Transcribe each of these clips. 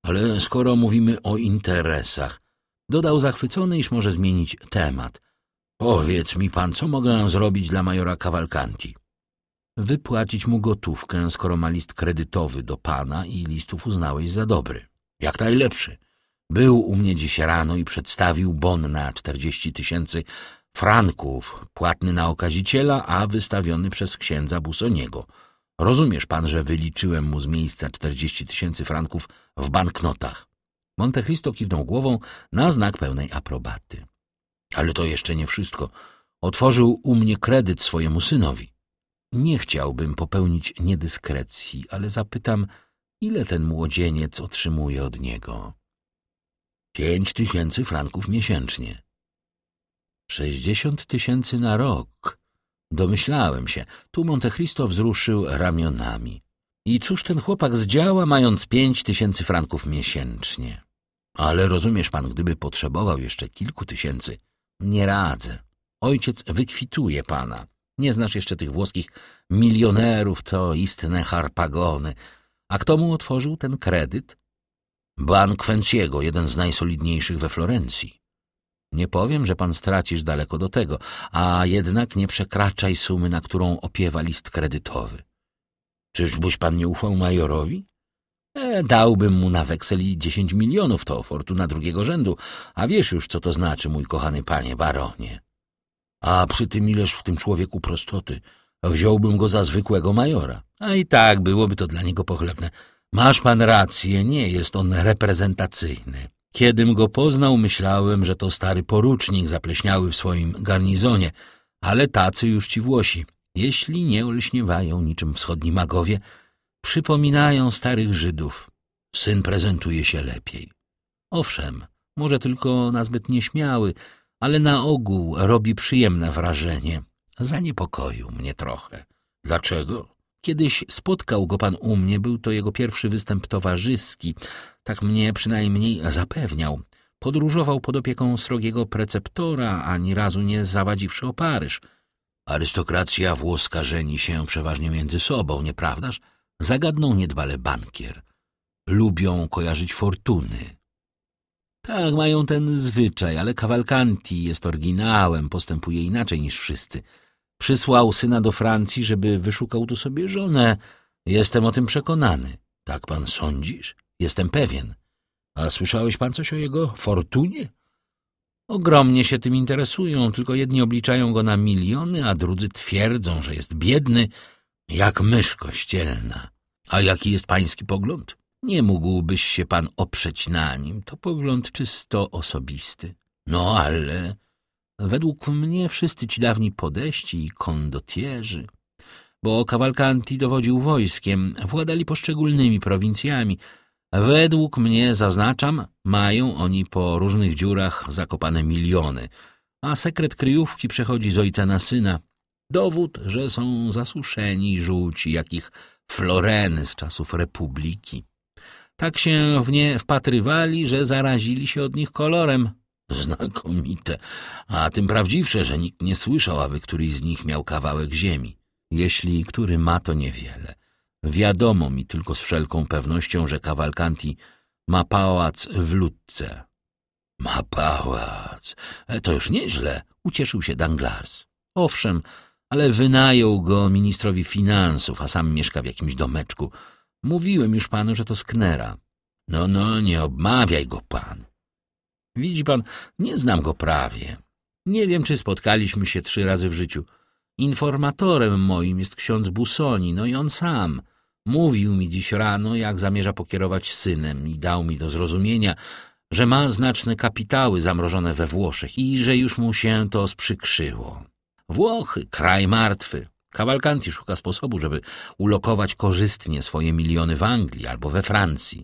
Ale skoro mówimy o interesach, dodał zachwycony, iż może zmienić temat. Powiedz mi pan, co mogę zrobić dla majora Cavalcanti? Wypłacić mu gotówkę, skoro ma list kredytowy do pana i listów uznałeś za dobry. Jak najlepszy. Był u mnie dziś rano i przedstawił bon na 40 000 franków, płatny na okaziciela, a wystawiony przez księdza Busoniego. Rozumiesz pan, że wyliczyłem mu z miejsca 40 000 franków w banknotach. Monte Cristo kiwnął głową na znak pełnej aprobaty. Ale to jeszcze nie wszystko. Otworzył u mnie kredyt swojemu synowi. Nie chciałbym popełnić niedyskrecji, ale zapytam, ile ten młodzieniec otrzymuje od niego? 5 000 franków miesięcznie. 60 000 na rok. Domyślałem się. Tu Monte Cristo wzruszył ramionami. I cóż ten chłopak zdziała, mając 5 000 franków miesięcznie? Ale rozumiesz pan, gdyby potrzebował jeszcze kilku tysięcy, nie radzę. Ojciec wykwituje pana. Nie znasz jeszcze tych włoskich milionerów, to istne harpagony. A kto mu otworzył ten kredyt? Bank Fenciego, jeden z najsolidniejszych we Florencji. Nie powiem, że pan stracisz daleko do tego, a jednak nie przekraczaj sumy, na którą opiewa list kredytowy. Czyżbyś pan nie ufał majorowi? Dałbym mu na wekseli 10 milionów, to fortuna drugiego rzędu, a wiesz już, co to znaczy, mój kochany panie baronie. A przy tym ileż w tym człowieku prostoty, wziąłbym go za zwykłego majora. A i tak byłoby to dla niego pochlebne. Masz pan rację, nie jest on reprezentacyjny. Kiedym go poznał, myślałem, że to stary porucznik zapleśniały w swoim garnizonie, ale tacy już ci Włosi, jeśli nie olśniewają niczym wschodni magowie, przypominają starych Żydów. Syn prezentuje się lepiej. Owszem, może tylko nazbyt nieśmiały, ale na ogół robi przyjemne wrażenie. Zaniepokoił mnie trochę. Dlaczego? Kiedyś spotkał go pan u mnie, był to jego pierwszy występ towarzyski, tak mnie przynajmniej zapewniał. Podróżował pod opieką srogiego preceptora, ani razu nie zawadziwszy o Paryż. Arystokracja włoska żeni się przeważnie między sobą, nieprawdaż? Zagadnął niedbale bankier. Lubią kojarzyć fortuny. Tak, mają ten zwyczaj, ale Cavalcanti jest oryginałem, postępuje inaczej niż wszyscy. Przysłał syna do Francji, żeby wyszukał tu sobie żonę. Jestem o tym przekonany. Tak pan sądzisz? Jestem pewien. A słyszałeś pan coś o jego fortunie? Ogromnie się tym interesują, tylko jedni obliczają go na miliony, a drudzy twierdzą, że jest biedny jak mysz kościelna. A jaki jest pański pogląd? Nie mógłbyś się pan oprzeć na nim. To pogląd czysto osobisty. No, ale według mnie wszyscy ci dawni podeszci i kondotierzy, bo Cavalcanti dowodził wojskiem, władali poszczególnymi prowincjami. Według mnie, zaznaczam, mają oni po różnych dziurach zakopane miliony, a sekret kryjówki przechodzi z ojca na syna. Dowód, że są zasuszeni i żółci, jak ich floreny z czasów Republiki. Tak się w nie wpatrywali, że zarazili się od nich kolorem. Znakomite, a tym prawdziwsze, że nikt nie słyszał, aby któryś z nich miał kawałek ziemi. Jeśli który ma, to niewiele. Wiadomo mi tylko z wszelką pewnością, że Cavalcanti ma pałac w Lucce. Ma pałac. To już nieźle, ucieszył się Danglars. Owszem, ale wynajął go ministrowi finansów, a sam mieszka w jakimś domeczku. Mówiłem już panu, że to sknera. No, nie obmawiaj go pan. Widzi pan, nie znam go prawie. Nie wiem, czy spotkaliśmy się 3 razy w życiu. Informatorem moim jest ksiądz Busoni, no i on sam. Mówił mi dziś rano, jak zamierza pokierować synem i dał mi do zrozumienia, że ma znaczne kapitały zamrożone we Włoszech i że już mu się to sprzykrzyło. Włochy, kraj martwy. Cavalcanti szuka sposobu, żeby ulokować korzystnie swoje miliony w Anglii albo we Francji.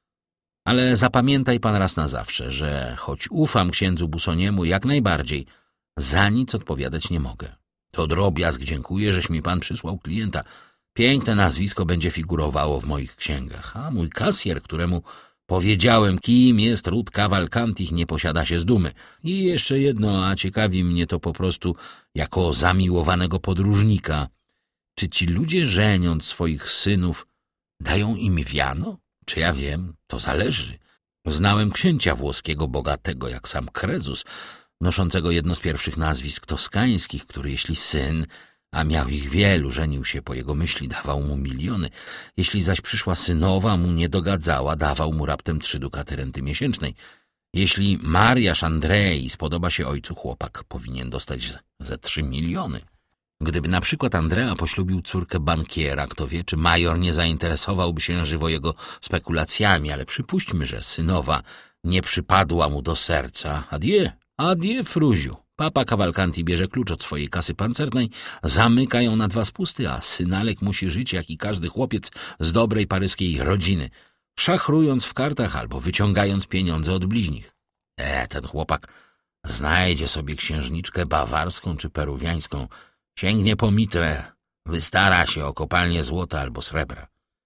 Ale zapamiętaj pan raz na zawsze, że choć ufam księdzu Busoniemu jak najbardziej, za nic odpowiadać nie mogę. To drobiazg, dziękuję, żeś mi pan przysłał klienta. Piękne nazwisko będzie figurowało w moich księgach, a mój kasjer, któremu powiedziałem, kim jest ród Cavalcantich, nie posiada się z dumy. I jeszcze jedno, a ciekawi mnie to po prostu jako zamiłowanego podróżnika. Czy ci ludzie, żeniąc swoich synów, dają im wiano? Czy ja wiem? To zależy. Znałem księcia włoskiego, bogatego jak sam Krezus, noszącego jedno z pierwszych nazwisk toskańskich, który jeśli syn, a miał ich wielu, żenił się po jego myśli, dawał mu miliony. Jeśli zaś przyszła synowa mu nie dogadzała, dawał mu raptem 3 dukaty renty miesięcznej. Jeśli mariaż Andrei spodoba się ojcu, chłopak powinien dostać ze 3 miliony. Gdyby na przykład Andrea poślubił córkę bankiera, kto wie, czy major nie zainteresowałby się żywo jego spekulacjami, ale przypuśćmy, że synowa nie przypadła mu do serca. Adieu, Fruziu. Papa Cavalcanti bierze klucz od swojej kasy pancernej, zamyka ją na 2 spusty, a synalek musi żyć jak i każdy chłopiec z dobrej paryskiej rodziny, szachrując w kartach albo wyciągając pieniądze od bliźnich. Ten chłopak znajdzie sobie księżniczkę bawarską czy peruwiańską, sięgnie po mitrę, wystara się o kopalnię złota albo srebra.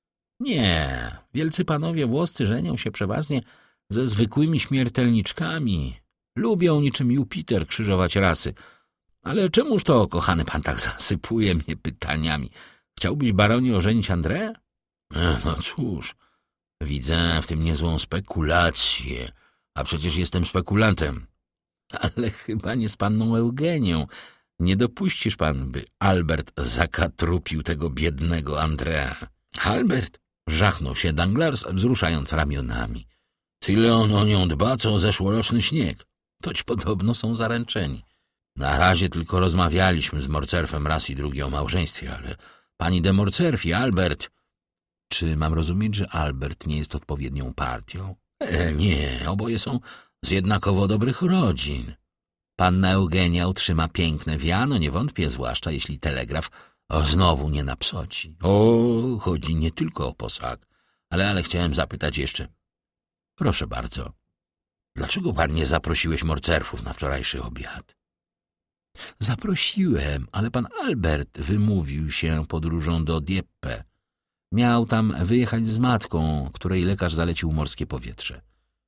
Nie, wielcy panowie włoscy żenią się przeważnie ze zwykłymi śmiertelniczkami. Lubią niczym Jupiter krzyżować rasy. Ale czemuż to, kochany pan, tak zasypuje mnie pytaniami? Chciałbyś, baronie, ożenić André? No cóż, widzę w tym niezłą spekulację, a przecież jestem spekulantem. Ale chyba nie z panną Eugenią. Nie dopuścisz pan, by Albert zakatrupił tego biednego Andrea. Albert? Żachnął się Danglars, wzruszając ramionami. Tyle on o nią dba, co o zeszłoroczny śnieg. Toć podobno są zaręczeni. Na razie tylko rozmawialiśmy z Morcerfem raz i drugi o małżeństwie, ale pani de Morcerf i Albert... Czy mam rozumieć, że Albert nie jest odpowiednią partią? Nie, oboje są z jednakowo dobrych rodzin. Panna Eugenia utrzyma piękne wiano, nie wątpię, zwłaszcza jeśli telegraf znowu nie napsoci. Chodzi nie tylko o posag, ale chciałem zapytać jeszcze. Proszę bardzo, dlaczego pan nie zaprosiłeś Morcerfów na wczorajszy obiad? Zaprosiłem, ale pan Albert wymówił się podróżą do Dieppe. Miał tam wyjechać z matką, której lekarz zalecił morskie powietrze.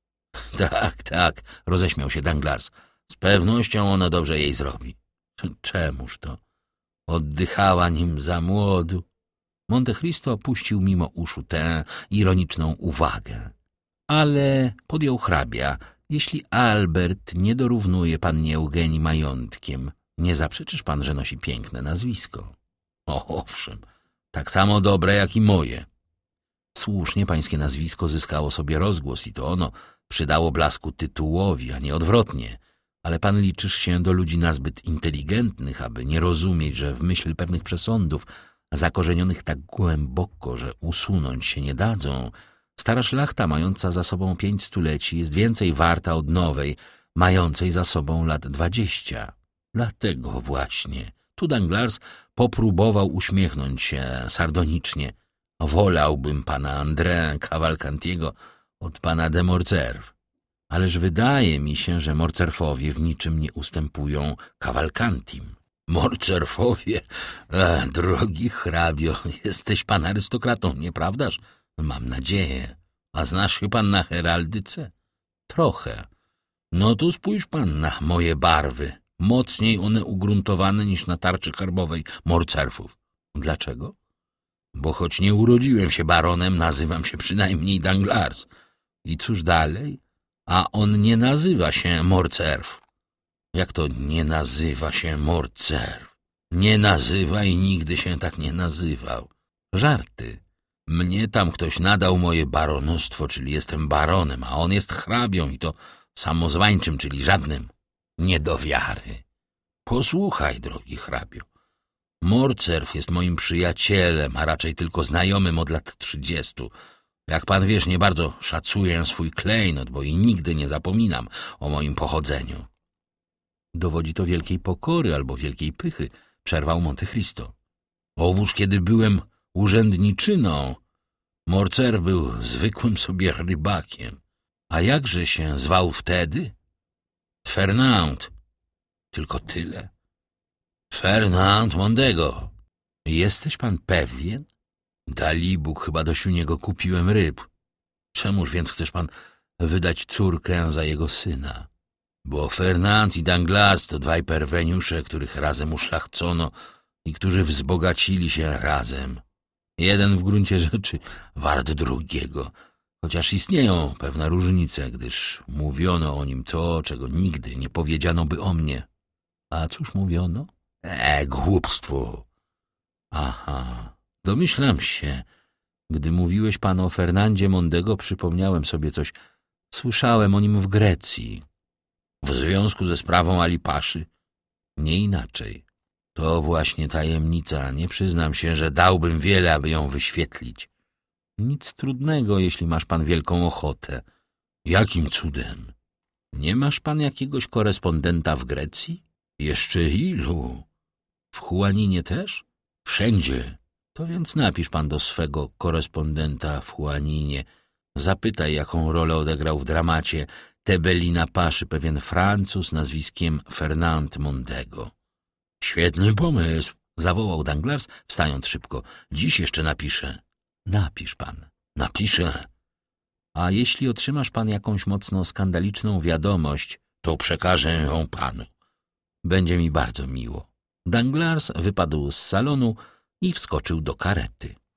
Tak, roześmiał się Danglars. Z pewnością ono dobrze jej zrobi. Czemuż to? Oddychała nim za młodu. Monte Cristo puścił mimo uszu tę ironiczną uwagę. Ale podjął hrabia, jeśli Albert nie dorównuje pannie Eugenii majątkiem, nie zaprzeczysz pan, że nosi piękne nazwisko. Owszem, tak samo dobre jak i moje. Słusznie pańskie nazwisko zyskało sobie rozgłos i to ono przydało blasku tytułowi, a nie odwrotnie. Ale pan liczysz się do ludzi nazbyt inteligentnych, aby nie rozumieć, że w myśl pewnych przesądów, zakorzenionych tak głęboko, że usunąć się nie dadzą, stara szlachta mająca za sobą 5 stuleci jest więcej warta od nowej, mającej za sobą lat 20. Dlatego właśnie tu Danglars popróbował uśmiechnąć się sardonicznie. Wolałbym pana André Cavalcantiego od pana de Morcerf. Ależ wydaje mi się, że Morcerfowie w niczym nie ustępują Cavalcantim. Morcerfowie? Drogi hrabio, jesteś pan arystokratą, nieprawdaż? Mam nadzieję. A znasz się pan na heraldyce? Trochę. No to spójrz pan na moje barwy. Mocniej one ugruntowane niż na tarczy herbowej Morcerfów. Dlaczego? Bo choć nie urodziłem się baronem, nazywam się przynajmniej Danglars. I cóż dalej? A on nie nazywa się Morcerf. Jak to nie nazywa się Morcerf? Nie nazywa i nigdy się tak nie nazywał. Żarty. Mnie tam ktoś nadał moje baronostwo, czyli jestem baronem, a on jest hrabią i to samozwańczym, czyli żadnym. Nie do wiary. Posłuchaj, drogi hrabio. Morcerf jest moim przyjacielem, a raczej tylko znajomym od lat 30. Jak pan wiesz, nie bardzo szacuję swój klejnot, bo i nigdy nie zapominam o moim pochodzeniu. Dowodzi to wielkiej pokory albo wielkiej pychy, przerwał Monte Cristo. Owóż kiedy byłem urzędniczyną, Morcerf był zwykłym sobie rybakiem. A jakże się zwał wtedy? Fernand. Tylko tyle. Fernand Mondego. Jesteś pan pewien? Dalibóg, chyba do niego kupiłem ryb. Czemuż więc chcesz pan wydać córkę za jego syna? Bo Fernand i Danglars to 2 perweniusze, których razem uszlachcono i którzy wzbogacili się razem. Jeden w gruncie rzeczy wart drugiego. chociaż istnieją pewne różnice, gdyż mówiono o nim to, czego nigdy nie powiedziano by o mnie. A cóż mówiono? Głupstwo. Aha, domyślam się. Gdy mówiłeś pan o Fernandzie Mondego, przypomniałem sobie coś. Słyszałem o nim w Grecji. W związku ze sprawą Ali Paszy? Nie inaczej. To właśnie tajemnica. Nie przyznam się, że dałbym wiele, aby ją wyświetlić. Nic trudnego, jeśli masz pan wielką ochotę. Jakim cudem? Nie masz pan jakiegoś korespondenta w Grecji? Jeszcze ilu? W Huaninie też? Wszędzie. To więc napisz pan do swego korespondenta w Huaninie. Zapytaj, jaką rolę odegrał w dramacie Tebelina Paszy pewien Francuz nazwiskiem Fernand Mondego. Świetny pomysł, zawołał Danglars, wstając szybko. Dziś jeszcze napiszę. Napisz pan. Napiszę. A jeśli otrzymasz pan jakąś mocno skandaliczną wiadomość, to przekażę ją panu. Będzie mi bardzo miło. Danglars wypadł z salonu i wskoczył do karety.